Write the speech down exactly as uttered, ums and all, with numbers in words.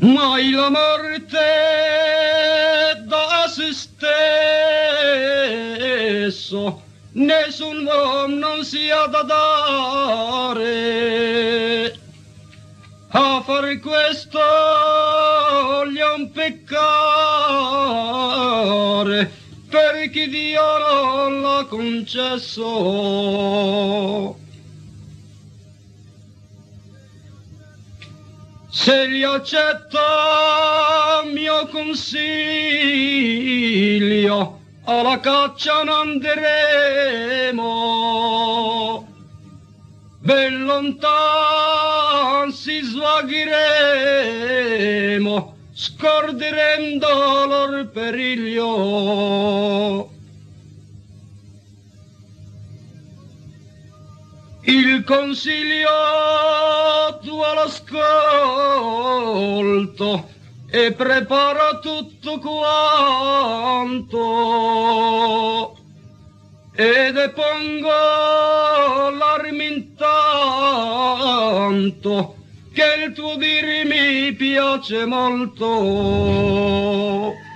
mai la morte da se stesso, nessun uomo non si ha da dare. A fare questo gli è un peccare, perché Dio non l'ha concesso. Se gli accetta mio consiglio, alla caccia non andremo, ben lontan si svagheremo, scorderemo dolor periglio. Il consiglio tuo l'ascolto e prepara tutto quanto, e depongo l'armi intanto, che il tuo dire mi piace molto.